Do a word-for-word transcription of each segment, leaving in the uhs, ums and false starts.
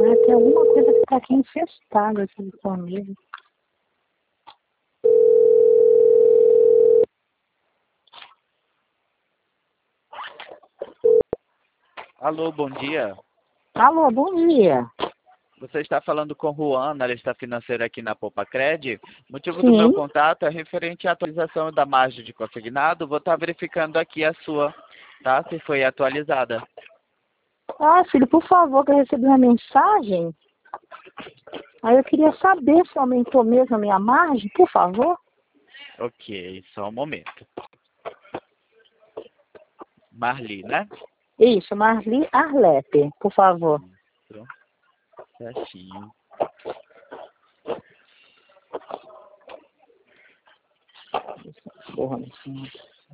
Ah, tem alguma coisa que está aqui infestada aqui comigo. Alô, bom dia. Alô, bom dia. Você está falando com o Juan, analista financeiro aqui na Popacred. O motivo do meu Sim. contato é referente à atualização da margem de consignado. Vou estar verificando aqui a sua, tá? Se foi atualizada. Ah, filho, por favor, que eu recebi uma mensagem. Aí eu queria saber se aumentou mesmo a minha margem, por favor. Ok, só um momento. Marli, né? Isso, Marli Arlepe, por favor. Isso, certinho. Porra, meu senhor.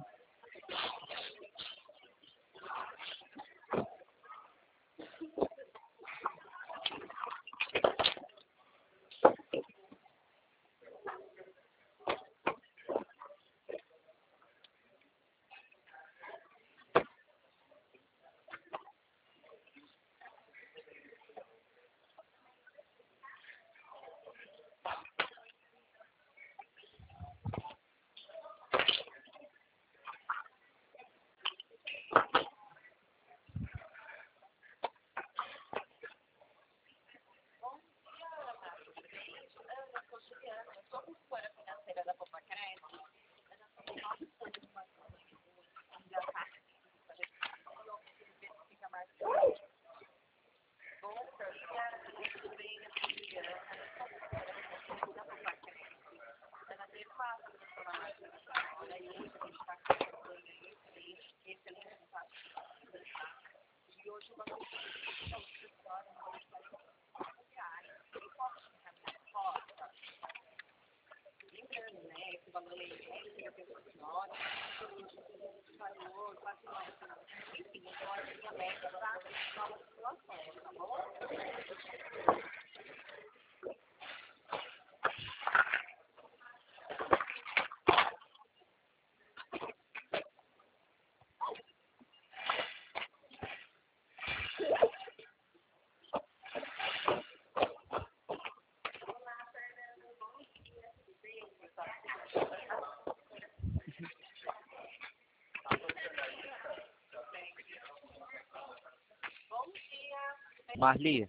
Marli?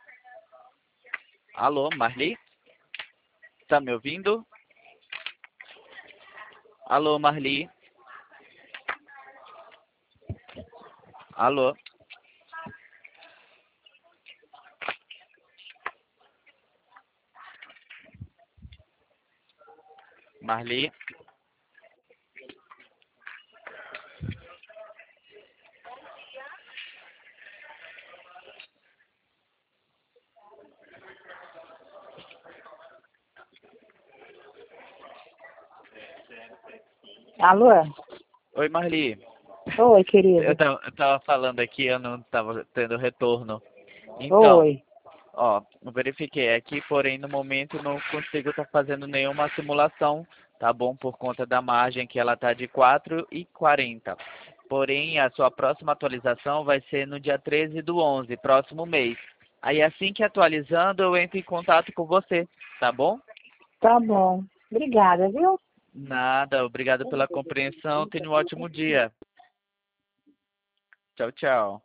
Alô, Marli? Tá me ouvindo? Alô, Marli? Alô? Marli? Alô? Oi, Marli. Oi, Eu querido. tava, eu tava falando aqui, eu não tava tendo retorno. Então, Oi. ó, eu verifiquei aqui, porém no momento não consigo estar fazendo nenhuma simulação, tá bom? Por conta da margem que ela tá de quatro e quarenta. Porém, a sua próxima atualização vai ser no dia treze do onze, próximo mês. Aí assim que atualizando, eu entro em contato com você, tá bom? Tá bom. Obrigada, viu? Nada, obrigado pela compreensão, tenha um ótimo dia. Tchau, tchau.